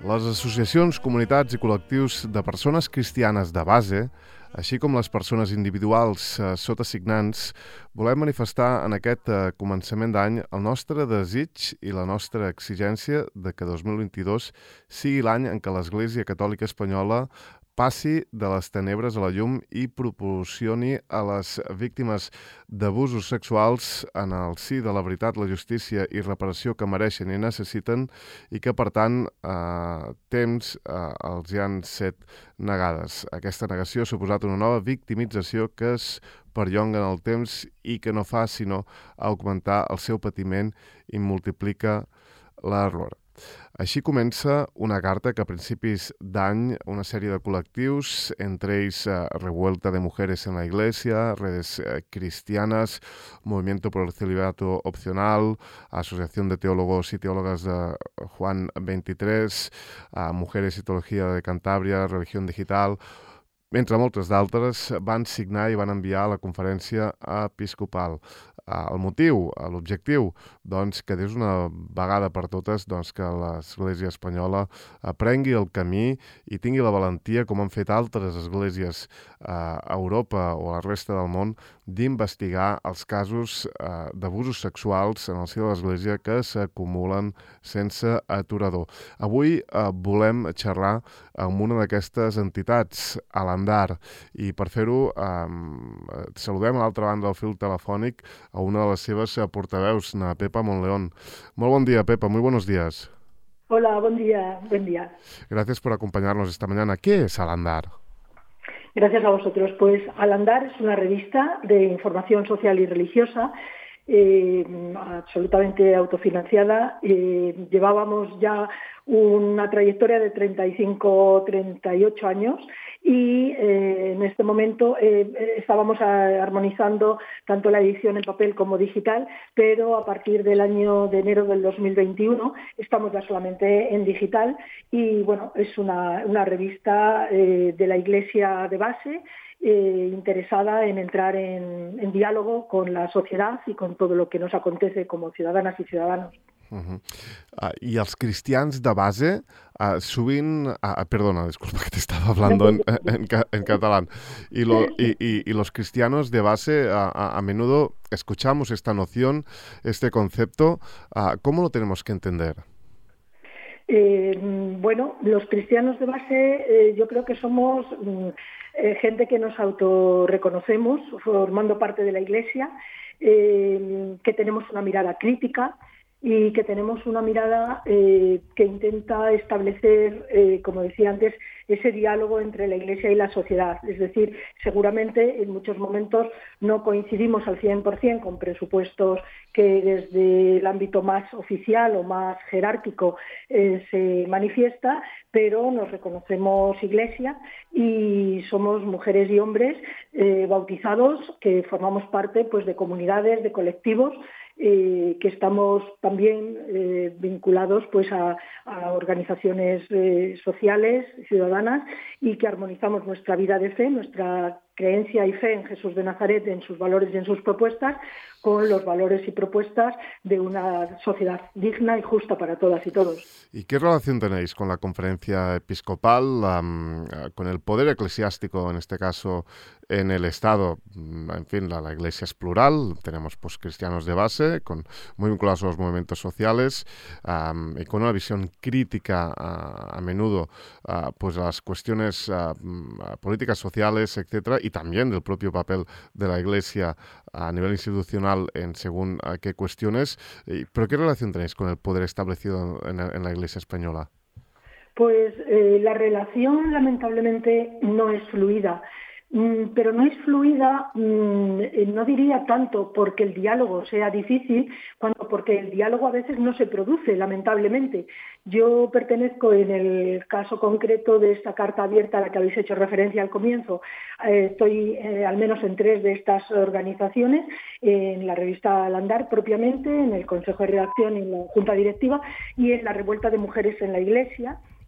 Les associacions, comunitats i col·lectius de persones cristianes de base, així com les persones individuals sota signants, volem manifestar en aquest començament d'any el nostre desig i la nostra exigència de que 2022 sigui l'any en què l'Església Catòlica Espanyola passi de les tenebres a la llum i proporcioni a les víctimes d'abusos sexuals en el si de la veritat, la justícia i reparació que mereixen i necessiten i que, per tant, temps els hi han set negades. Aquesta negació ha suposat una nova victimització que es perllonga en el temps i que no fa sinó augmentar el seu patiment i multiplica l'error. Així comença una carta que a principis d'any una sèrie de col·lectius, entre ells Revuelta de Mujeres en la Iglesia, Redes Cristianas, Movimiento por el Celibato Opcional, Asociación de Teólogos y Teólogas de Juan 23, Mujeres y Teología de Cantabria, Religión Digital, entre moltes d'altres, van signar i van enviar a la conferència episcopal. El motiu, l'objectiu, doncs, que des d'una vegada per totes que l'Església Espanyola aprengui el camí i tingui la valentia, com han fet altres esglésies a Europa o a la resta del món, d'investigar els casos d'abusos sexuals en el si de l'Església que s'acumulen sense aturador. Avui volem xerrar amb una d'aquestes entitats, a l'Andar, i per fer-ho saludem a l'altra banda del fil telefònic a una de les seves portaveus, na Pepa Monleón. Molt bon dia, Pepa, muy buenos días. Hola, buen día, buen día. Gracias por acompañarnos esta mañana. ¿Qué es Al-Andar? Gracias a vosotros. Pues Al-Andar es una revista de información social y religiosa, absolutamente autofinanciada. Llevábamos ya una trayectoria de 35-38 años y en este momento estábamos armonizando tanto la edición en papel como digital, pero a partir del año de enero del 2021 estamos ya solamente en digital y bueno, es una revista de la Iglesia de base, interesada en entrar en diálogo con la sociedad y con todo lo que nos acontece como ciudadanas y ciudadanos. Y els cristians de base sovint... perdona, disculpa que te estaba hablando en catalán. Y los cristianos de base a menudo escuchamos esta noción, este concepto. ¿Cómo lo tenemos que entender? Bueno, los cristianos de base yo creo que somos gente que nos autorreconocemos formando parte de la Iglesia, que tenemos una mirada crítica y que tenemos una mirada que intenta establecer, como decía antes, ese diálogo entre la Iglesia y la sociedad. Es decir, seguramente en muchos momentos no coincidimos al 100% con presupuestos que desde el ámbito más oficial o más jerárquico se manifiesta, pero nos reconocemos Iglesia y somos mujeres y hombres bautizados que formamos parte pues, de comunidades, de colectivos, que estamos también vinculados pues a organizaciones sociales, ciudadanas, y que armonizamos nuestra vida de fe, nuestra creencia y fe en Jesús de Nazaret, en sus valores y en sus propuestas, con los valores y propuestas de una sociedad digna y justa para todas y todos. ¿Y qué relación tenéis con la conferencia episcopal, con el poder eclesiástico, en este caso en el Estado? En fin, la Iglesia es plural, tenemos pues, cristianos de base, muy vinculados a los movimientos sociales y con una visión crítica a menudo pues a las cuestiones políticas sociales, etcétera, y también del propio papel de la Iglesia a nivel institucional en según qué cuestiones. ¿Pero qué relación tenéis con el poder establecido en la Iglesia española? Pues la relación lamentablemente no es fluida. Pero no es fluida, no diría tanto porque el diálogo sea difícil, cuanto porque el diálogo a veces no se produce, lamentablemente. Yo pertenezco, en el caso concreto de esta carta abierta a la que habéis hecho referencia al comienzo, estoy al menos en 3 de estas organizaciones, en la revista Al-Andar propiamente, en el Consejo de Redacción y en la Junta Directiva, y en la Revuelta de Mujeres en la Iglesia.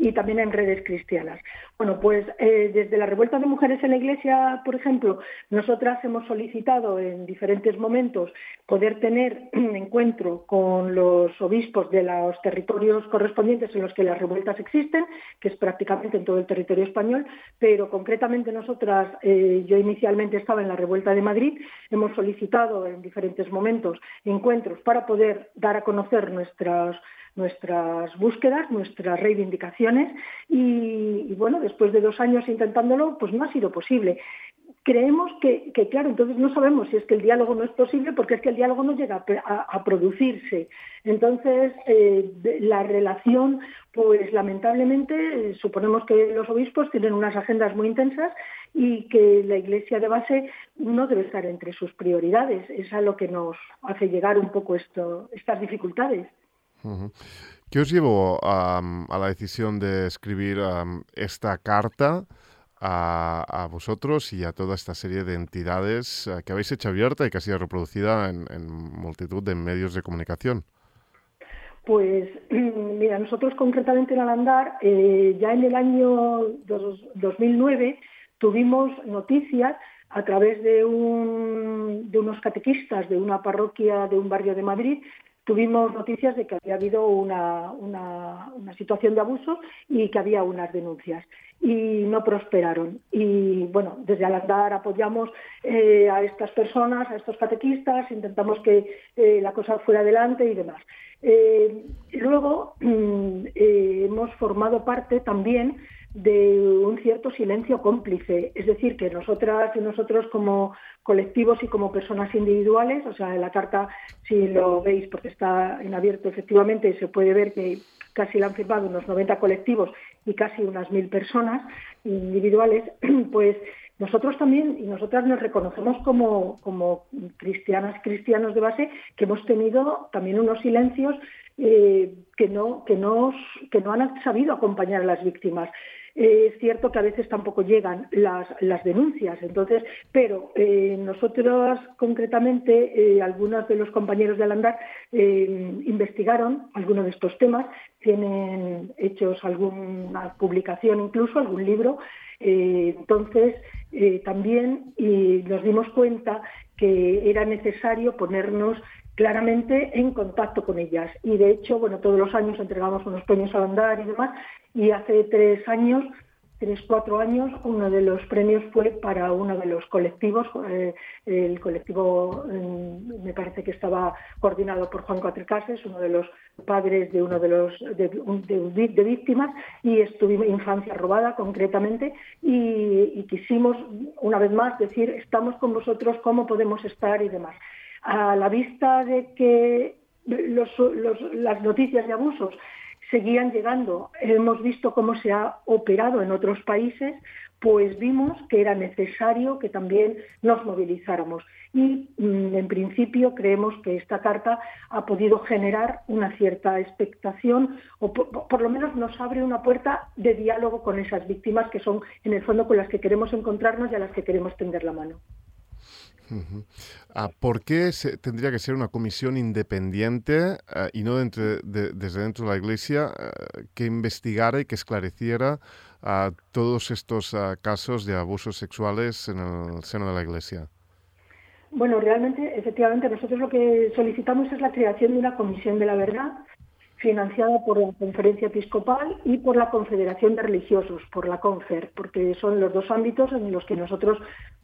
y también en redes cristianas. Bueno, pues desde la Revuelta de Mujeres en la Iglesia, por ejemplo, nosotras hemos solicitado en diferentes momentos poder tener un encuentro con los obispos de los territorios correspondientes en los que las revueltas existen, que es prácticamente en todo el territorio español, pero concretamente nosotras, yo inicialmente estaba en la Revuelta de Madrid, hemos solicitado en diferentes momentos encuentros para poder dar a conocer nuestras búsquedas, nuestras reivindicaciones y bueno, después de 2 años intentándolo, pues no ha sido posible. Creemos que, claro, entonces no sabemos si es que el diálogo no es posible porque es que el diálogo no llega a producirse. Entonces, la relación, pues lamentablemente, suponemos que los obispos tienen unas agendas muy intensas y que la Iglesia de base no debe estar entre sus prioridades. Es a lo que nos hace llegar un poco estas dificultades. Uh-huh. ¿Qué os llevó a la decisión de escribir esta carta a vosotros y a toda esta serie de entidades que habéis hecho abierta y que ha sido reproducida en multitud de medios de comunicación? Pues mira, nosotros concretamente en Alandar, ya en el año 2009 tuvimos noticias a través de unos catequistas de una parroquia de un barrio de Madrid. Tuvimos noticias de que había habido una situación de abuso y que había unas denuncias y no prosperaron. Y bueno, desde Alandar apoyamos a estas personas, a estos catequistas, intentamos que la cosa fuera adelante y demás. Luego hemos formado parte también de un cierto silencio cómplice, es decir, que nosotras y nosotros como colectivos y como personas individuales, o sea, en la carta, si lo veis, porque está en abierto efectivamente, se puede ver que casi la han firmado unos 90 colectivos y casi unas 1.000 personas individuales, pues nosotros también y nosotras nos reconocemos como cristianos de base, que hemos tenido también unos silencios que no han sabido acompañar a las víctimas. Es cierto que a veces tampoco llegan las denuncias, entonces, pero nosotros concretamente, algunos de los compañeros de Alandar investigaron algunos de estos temas, tienen hechos alguna publicación incluso, algún libro, entonces también nos dimos cuenta que era necesario ponernos claramente en contacto con ellas y de hecho, bueno, todos los años entregamos unos premios Alandar y demás y hace 4 años, uno de los premios fue para uno de los colectivos, el colectivo me parece que estaba coordinado por Juan Cuatrecases, uno de los padres de uno de víctimas, y estuvimos Infancia Robada concretamente, y quisimos una vez más decir, estamos con vosotros, cómo podemos estar y demás. A la vista de que las noticias de abusos seguían llegando, hemos visto cómo se ha operado en otros países, pues vimos que era necesario que también nos movilizáramos. Y en principio creemos que esta carta ha podido generar una cierta expectación, o por lo menos nos abre una puerta de diálogo con esas víctimas que son en el fondo con las que queremos encontrarnos y a las que queremos tender la mano. Uh-huh. ¿Por qué tendría que ser una comisión independiente y no desde dentro de la Iglesia que investigara y que esclareciera todos estos casos de abusos sexuales en el seno de la Iglesia? Bueno, realmente, efectivamente, nosotros lo que solicitamos es la creación de una comisión de la verdad financiada por la Conferencia Episcopal y por la Confederación de Religiosos, por la CONFER, porque son los dos ámbitos en los que nosotros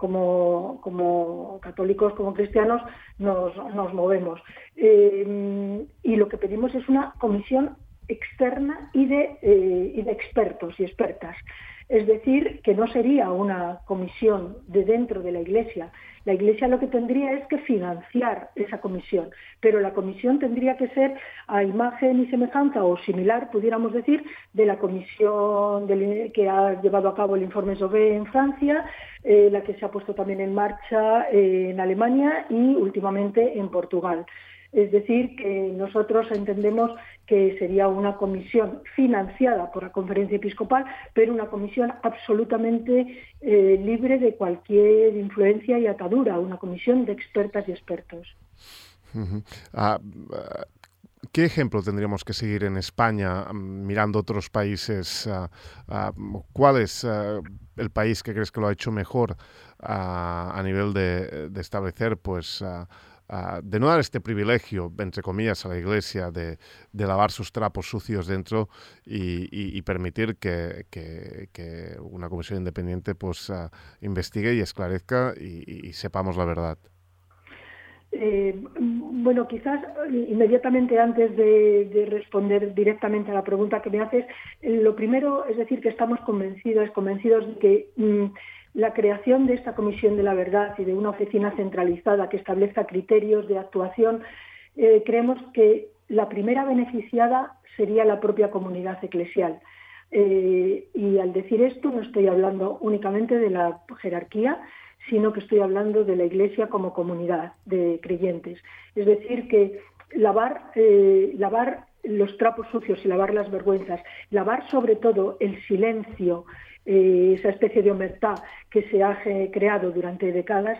como católicos, como cristianos, nos movemos. Y lo que pedimos es una comisión externa y de expertos y expertas. Es decir, que no sería una comisión de dentro de la Iglesia. La Iglesia lo que tendría es que financiar esa comisión, pero la comisión tendría que ser a imagen y semejanza o similar, pudiéramos decir, de la comisión que ha llevado a cabo el informe Sauvé en Francia, la que se ha puesto también en marcha en Alemania y últimamente en Portugal. Es decir, que nosotros entendemos que sería una comisión financiada por la Conferencia Episcopal, pero una comisión absolutamente libre de cualquier influencia y atadura, una comisión de expertas y expertos. Uh-huh. ¿Qué ejemplo tendríamos que seguir en España mirando otros países? ¿Cuál es el país que crees que lo ha hecho mejor a nivel de establecer, pues, de no dar este privilegio, entre comillas, a la Iglesia de lavar sus trapos sucios dentro y permitir que una comisión independiente pues investigue y esclarezca y sepamos la verdad? Bueno, quizás inmediatamente antes de responder directamente a la pregunta que me haces, lo primero es decir que estamos convencidos de que la creación de esta Comisión de la Verdad y de una oficina centralizada que establezca criterios de actuación, creemos que la primera beneficiada sería la propia comunidad eclesial. Y al decir esto no estoy hablando únicamente de la jerarquía, sino que estoy hablando de la Iglesia como comunidad de creyentes. Es decir, que lavar los trapos sucios y lavar las vergüenzas, lavar sobre todo el silencio, esa especie de omertá que se ha creado durante décadas,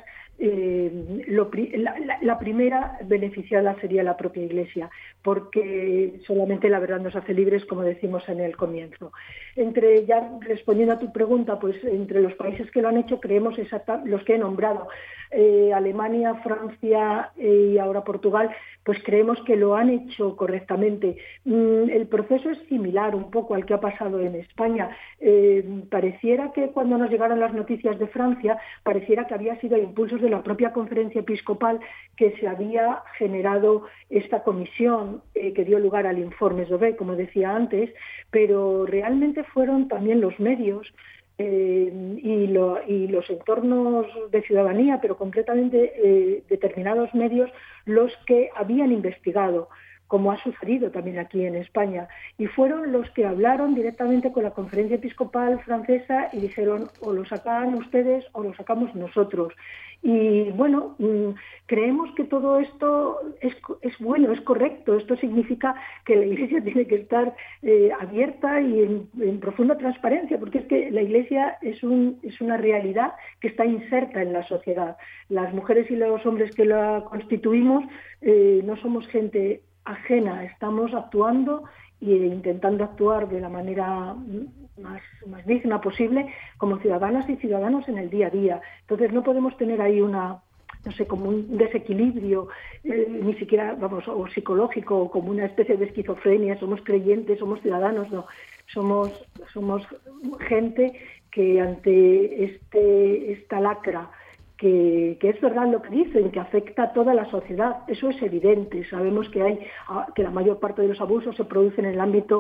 la primera beneficiada sería la propia Iglesia, porque solamente la verdad nos hace libres, como decimos en el comienzo. Ya respondiendo a tu pregunta, pues entre los países que lo han hecho, creemos los que he nombrado, Alemania, Francia y ahora Portugal, pues creemos que lo han hecho correctamente. El proceso es similar un poco al que ha pasado en España. Pareciera que cuando nos llegaron las noticias de Francia, pareciera que había sido a impulsos de la propia Conferencia Episcopal que se había generado esta comisión que dio lugar al informe Sauvé, como decía antes, pero realmente fueron también los medios y los entornos de ciudadanía, pero concretamente determinados medios, los que habían investigado, como ha sucedido también aquí en España, y fueron los que hablaron directamente con la Conferencia Episcopal francesa y dijeron o lo sacan ustedes o lo sacamos nosotros. Y bueno, creemos que todo esto es bueno, es correcto. Esto significa que la Iglesia tiene que estar abierta y en profunda transparencia, porque es que la Iglesia es una realidad que está inserta en la sociedad. Las mujeres y los hombres que la constituimos no somos gente ajena, estamos actuando e intentando actuar de la manera más digna posible como ciudadanas y ciudadanos en el día a día. Entonces no podemos tener ahí como un desequilibrio, ni siquiera, o psicológico, o como una especie de esquizofrenia, somos creyentes, somos ciudadanos, no, somos gente que ante esta lacra, que es verdad lo que dicen, que afecta a toda la sociedad. Eso es evidente. Sabemos que la mayor parte de los abusos se producen en el ámbito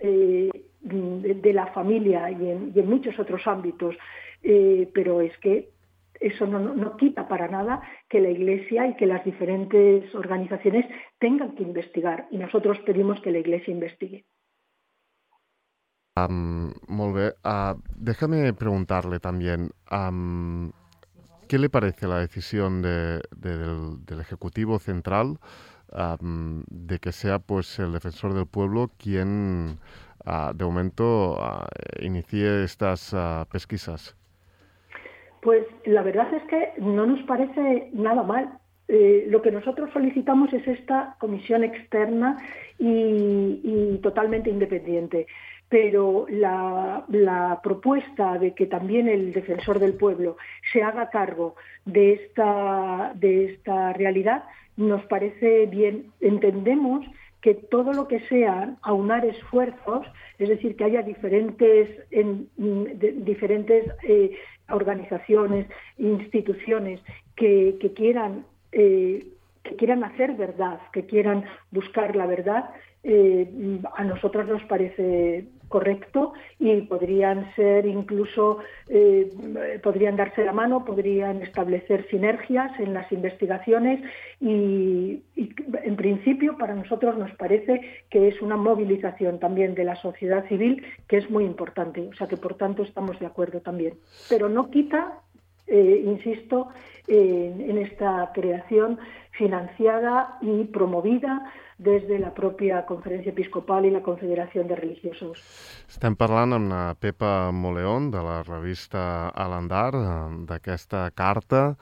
de la familia y en muchos otros ámbitos, pero es que eso no quita para nada que la Iglesia y que las diferentes organizaciones tengan que investigar, y nosotros pedimos que la Iglesia investigue. Molt bé. Déjame preguntarle también, ¿qué le parece la decisión del Ejecutivo Central de que sea pues el Defensor del Pueblo quien de momento inicie estas pesquisas? Pues la verdad es que no nos parece nada mal. Lo que nosotros solicitamos es esta comisión externa y totalmente independiente. Pero la propuesta de que también el Defensor del Pueblo se haga cargo de esta realidad nos parece bien. Entendemos que todo lo que sea aunar esfuerzos, es decir, que haya diferentes organizaciones, instituciones que quieran hacer verdad, que quieran buscar la verdad, a nosotros nos parece correcto, y podrían ser incluso, podrían darse la mano, podrían establecer sinergias en las investigaciones y en principio para nosotros nos parece que es una movilización también de la sociedad civil que es muy importante, o sea que por tanto estamos de acuerdo también. Pero no quita, insisto, en esta creación financiada y promovida desde la propia Conferència Episcopal i la Confederació de Religiosos. Estem parlant amb la Pepa Moleón, de la revista Alandar, d'aquesta carta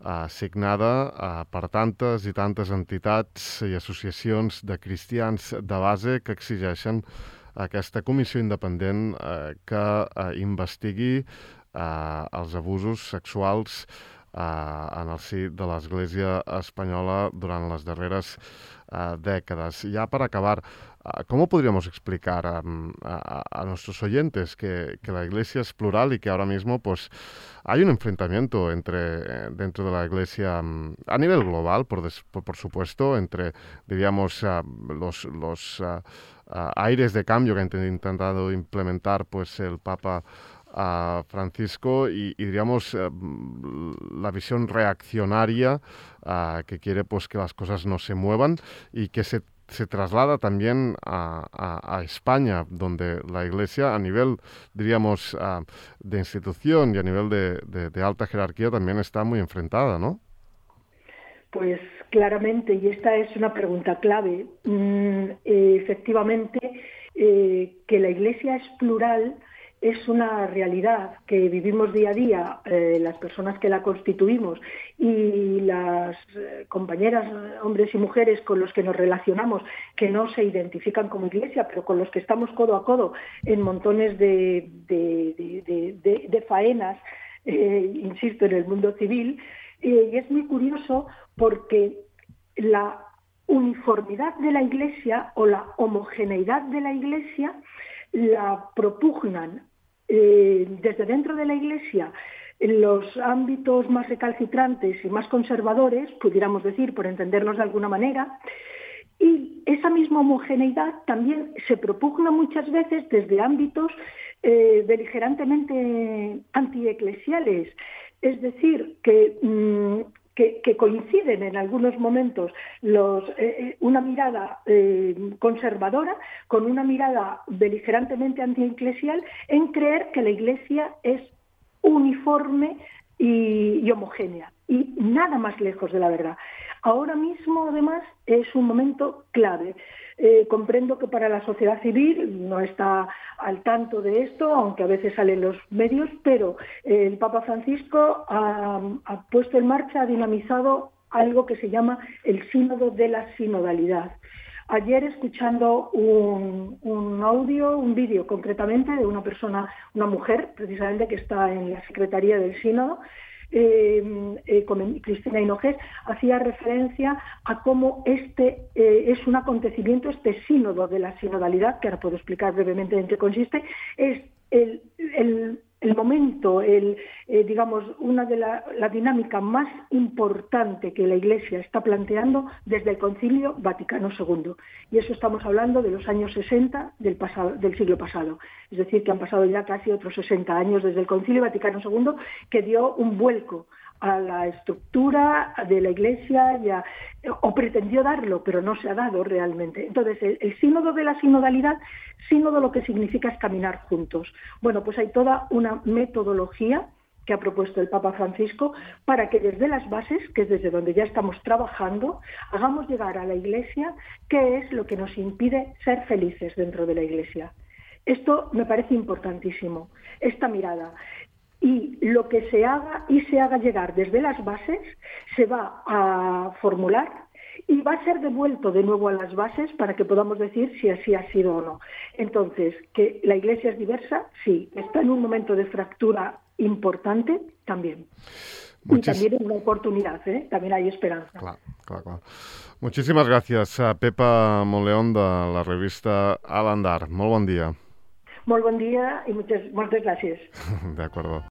signada per tantes i tantes entitats i associacions de cristians de base que exigeixen aquesta comissió independent que investigui els abusos sexuals en el si de l'Església espanyola durant las darreras décadas. Ya para acabar, ¿cómo podríamos explicar a nuestros oyentes que la Iglesia es plural y que ahora mismo pues hay un enfrentamiento dentro de la Iglesia a nivel global, por supuesto, entre, diríamos, los aires de cambio que ha intentado implementar pues el Papa Francisco y diríamos la visión reaccionaria que quiere pues que las cosas no se muevan y que se traslada también a España, donde la Iglesia a nivel, diríamos, de institución y a nivel de alta jerarquía también está muy enfrentada, ¿no? Pues claramente, y esta es una pregunta clave, efectivamente, que la Iglesia es plural es una realidad que vivimos día a día las personas que la constituimos y las compañeras, hombres y mujeres con los que nos relacionamos, que no se identifican como Iglesia, pero con los que estamos codo a codo en montones de faenas, insisto, en el mundo civil. Y es muy curioso porque la uniformidad de la Iglesia o la homogeneidad de la Iglesia la propugnan desde dentro de la Iglesia en los ámbitos más recalcitrantes y más conservadores, pudiéramos decir, por entendernos de alguna manera, y esa misma homogeneidad también se propugna muchas veces desde ámbitos beligerantemente antieclesiales, es decir, que coinciden en algunos momentos una mirada conservadora con una mirada beligerantemente antieclesial en creer que la Iglesia es uniforme y homogénea, y nada más lejos de la verdad. Ahora mismo, además, es un momento clave. Comprendo que para la sociedad civil no está al tanto de esto, aunque a veces salen los medios, pero el Papa Francisco ha puesto en marcha, ha dinamizado algo que se llama el Sínodo de la Sinodalidad. Ayer, escuchando un vídeo concretamente de una persona, una mujer precisamente que está en la Secretaría del Sínodo, Cristina Hinojés, hacía referencia a cómo es un acontecimiento, este sínodo de la sinodalidad, que ahora puedo explicar brevemente en qué consiste, es el momento, digamos, una de la dinámica más importante que la Iglesia está planteando desde el Concilio Vaticano II. Y eso estamos hablando de los años 60 del siglo pasado. Es decir, que han pasado ya casi otros 60 años desde el Concilio Vaticano II, que dio un vuelco a la estructura de la Iglesia, o pretendió darlo, pero no se ha dado realmente. Entonces, el sínodo de la sinodalidad, sínodo lo que significa es caminar juntos. Bueno, pues hay toda una metodología que ha propuesto el Papa Francisco para que desde las bases, que es desde donde ya estamos trabajando, hagamos llegar a la Iglesia qué es lo que nos impide ser felices dentro de la Iglesia. Esto me parece importantísimo, esta mirada. Y lo que se haga llegar desde las bases se va a formular y va a ser devuelto de nuevo a las bases para que podamos decir si así ha sido o no. Entonces, que la Iglesia es diversa, sí. Está en un momento de fractura importante, también. Y también es una oportunidad, también hay esperanza. Claro. Muchísimas gracias a Pepa Moleón de la revista Alandar. Molt bon dia. Molt bon dia y muchas gracias. De acuerdo.